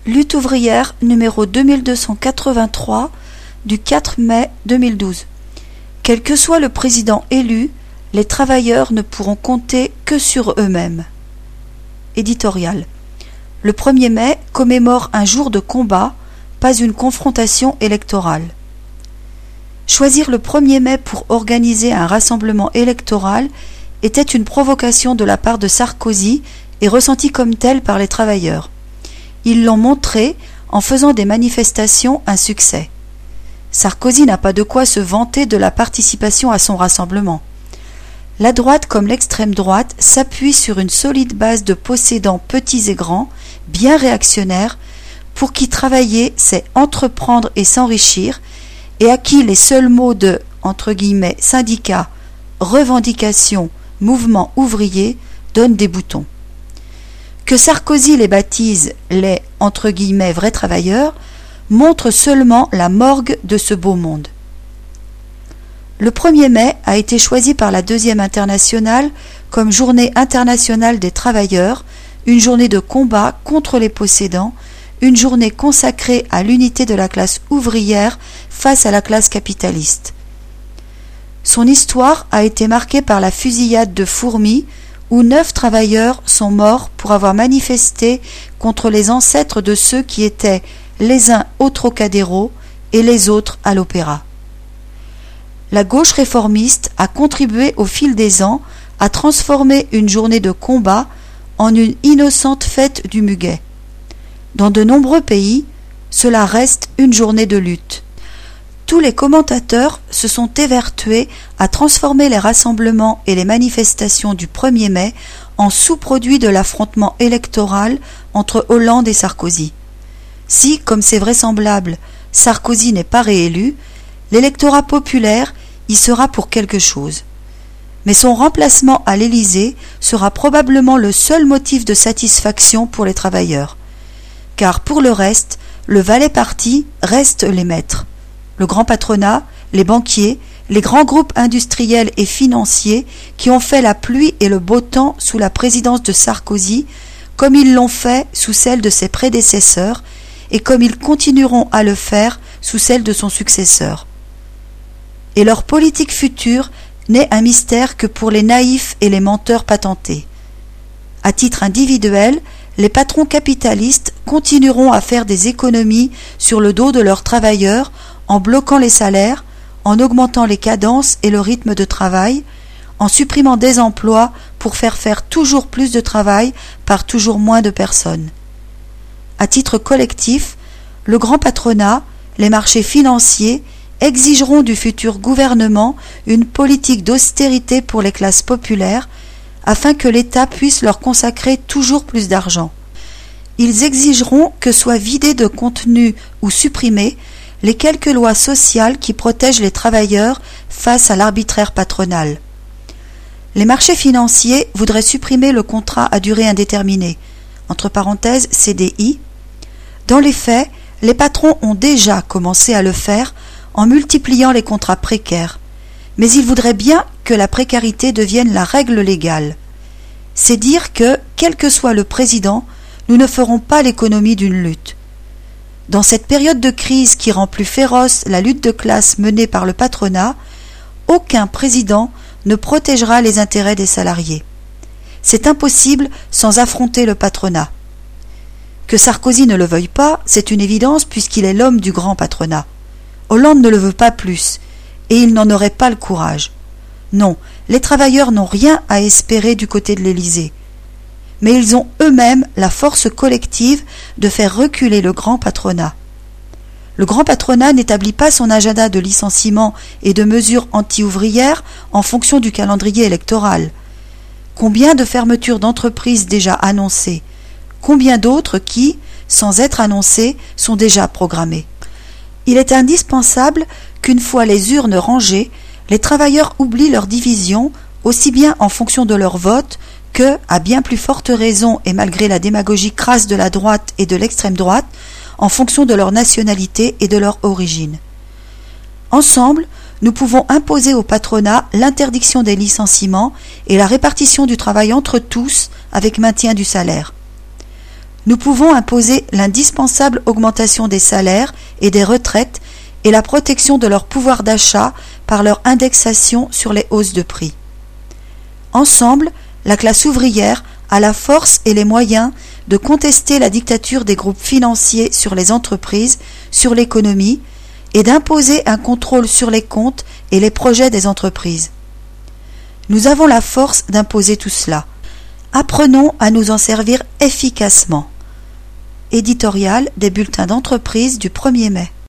Lutte ouvrière numéro 2283 du 4 mai 2012. Quel que soit le président élu, les travailleurs ne pourront compter que sur eux-mêmes. Éditorial. Le 1er mai commémore un jour de combat, pas une confrontation électorale. Choisir le 1er mai pour organiser un rassemblement électoral était une provocation de la part de Sarkozy et ressentie comme telle par les travailleurs. Ils l'ont montré en faisant des manifestations un succès. Sarkozy n'a pas de quoi se vanter de la participation à son rassemblement. La droite comme l'extrême droite s'appuie sur une solide base de possédants petits et grands, bien réactionnaires, pour qui travailler c'est entreprendre et s'enrichir, et à qui les seuls mots de « syndicats, revendications, mouvements ouvriers » donnent des boutons. Que Sarkozy les baptise les « vrais travailleurs » montre seulement la morgue de ce beau monde. Le 1er mai a été choisi par la Deuxième Internationale comme journée internationale des travailleurs, une journée de combat contre les possédants, une journée consacrée à l'unité de la classe ouvrière face à la classe capitaliste. Son histoire a été marquée par la fusillade de Fourmi, où 9 travailleurs sont morts pour avoir manifesté contre les ancêtres de ceux qui étaient les uns au Trocadéro et les autres à l'Opéra. La gauche réformiste a contribué au fil des ans à transformer une journée de combat en une innocente fête du muguet. Dans de nombreux pays, cela reste une journée de lutte. Tous les commentateurs se sont évertués à transformer les rassemblements et les manifestations du 1er mai en sous-produits de l'affrontement électoral entre Hollande et Sarkozy. Si, comme c'est vraisemblable, Sarkozy n'est pas réélu, l'électorat populaire y sera pour quelque chose. Mais son remplacement à l'Élysée sera probablement le seul motif de satisfaction pour les travailleurs. Car pour le reste, le valet parti reste les maîtres. Le grand patronat, les banquiers, les grands groupes industriels et financiers qui ont fait la pluie et le beau temps sous la présidence de Sarkozy, comme ils l'ont fait sous celle de ses prédécesseurs et comme ils continueront à le faire sous celle de son successeur. Et leur politique future n'est un mystère que pour les naïfs et les menteurs patentés. À titre individuel, les patrons capitalistes continueront à faire des économies sur le dos de leurs travailleurs en bloquant les salaires, en augmentant les cadences et le rythme de travail, en supprimant des emplois pour faire toujours plus de travail par toujours moins de personnes. À titre collectif, le grand patronat, les marchés financiers exigeront du futur gouvernement une politique d'austérité pour les classes populaires afin que l'État puisse leur consacrer toujours plus d'argent. Ils exigeront que soient vidées de contenu ou supprimées les quelques lois sociales qui protègent les travailleurs face à l'arbitraire patronal. Les marchés financiers voudraient supprimer le contrat à durée indéterminée, entre parenthèses CDI. Dans les faits, les patrons ont déjà commencé à le faire en multipliant les contrats précaires, mais ils voudraient bien que la précarité devienne la règle légale. C'est dire que, quel que soit le président, nous ne ferons pas l'économie d'une lutte. Dans cette période de crise qui rend plus féroce la lutte de classe menée par le patronat, aucun président ne protégera les intérêts des salariés. C'est impossible sans affronter le patronat. Que Sarkozy ne le veuille pas, c'est une évidence puisqu'il est l'homme du grand patronat. Hollande ne le veut pas plus, et il n'en aurait pas le courage. Non, les travailleurs n'ont rien à espérer du côté de l'Élysée. Mais ils ont eux-mêmes la force collective de faire reculer le grand patronat. Le grand patronat n'établit pas son agenda de licenciement et de mesures anti-ouvrières en fonction du calendrier électoral. Combien de fermetures d'entreprises déjà annoncées? Combien d'autres qui, sans être annoncées, sont déjà programmées? Il est indispensable qu'une fois les urnes rangées, les travailleurs oublient leur division, aussi bien en fonction de leur vote que, à bien plus forte raison et malgré la démagogie crasse de la droite et de l'extrême droite, en fonction de leur nationalité et de leur origine. Ensemble, nous pouvons imposer au patronat l'interdiction des licenciements et la répartition du travail entre tous avec maintien du salaire. Nous pouvons imposer l'indispensable augmentation des salaires et des retraites et la protection de leur pouvoir d'achat par leur indexation sur les hausses de prix. Ensemble, la classe ouvrière a la force et les moyens de contester la dictature des groupes financiers sur les entreprises, sur l'économie, et d'imposer un contrôle sur les comptes et les projets des entreprises. Nous avons la force d'imposer tout cela. Apprenons à nous en servir efficacement. Éditorial des bulletins d'entreprise du 1er mai.